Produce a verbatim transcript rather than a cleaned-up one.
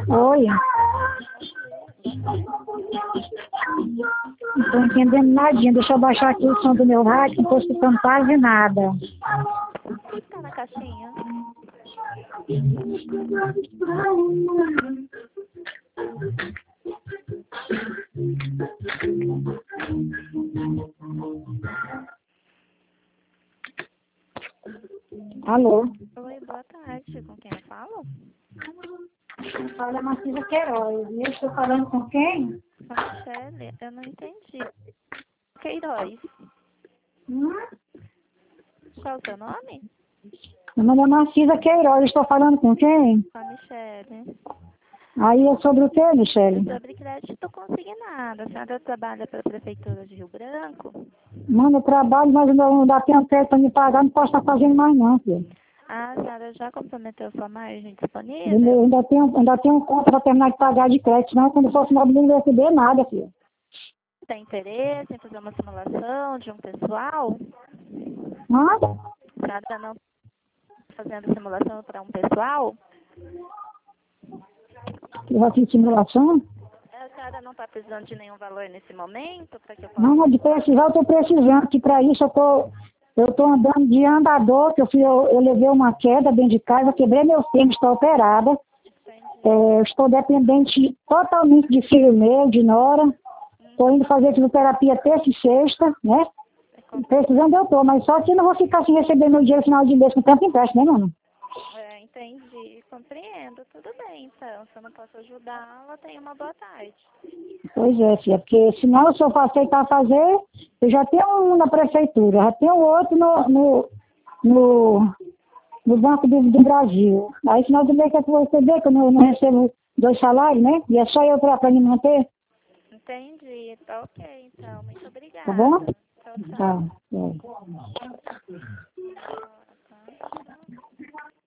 Oi. Não estou entendendo nadinha. Deixa eu baixar aqui o som do meu rádio, não estou escutando quase nada. Tá na caixinha. Alô? Oi, boa tarde. Com quem eu falo? Fala, Marcisa Queiroz. E eu estou falando com quem? Com a Michele. Eu não entendi. Queiroz. Hum? Qual é o seu nome? Meu nome é Marcisa Queiroz. Estou falando com quem? Com a Michele. Aí é sobre o quê, Michele? Sobre crédito consignado. A senhora trabalha para a Prefeitura de Rio Branco? Mano, eu trabalho, mas ainda não dá tempo para me pagar. Não posso estar fazendo mais não, filho. Ah, a senhora já comprometeu sua margem Eu disponível? ainda tenho, ainda tenho conta para terminar de pagar de crédito. Senão, quando for final do mês, não vai receber nada, filho. Tem interesse em fazer uma simulação de um pessoal? Nada. A senhora não está fazendo simulação para um pessoal? Eu já fiz simulação. A senhora não está precisando de nenhum valor nesse momento para que eu possa... Não, mas de precisar eu estou precisando, que para isso eu tô, eu tô andando de andador, que eu, fui, eu, eu levei uma queda dentro de casa, quebrei meu fêmur, estou operada. É, eu estou dependente totalmente de filho meu, de nora. Estou indo fazer fisioterapia terça e sexta, né? Precisando eu estou, mas só que não vou ficar sem receber meu dinheiro no final de mês com tanto empréstimo, né, mano? É, entendi, compreendo, tudo bem, então. Se eu não posso ajudá-la, tenha uma boa tarde. Pois é, filha, porque senão se eu for aceitar fazer, eu já tenho um na prefeitura, já tenho outro no, no, no, no Banco do, do Brasil. Aí final do mês que eu vou receber, que eu não, não recebo dois salários, né? E é só eu para me manter. Entendi, tá ok, então. Muito obrigada. Tá bom? Tchau, tchau. Tá. É.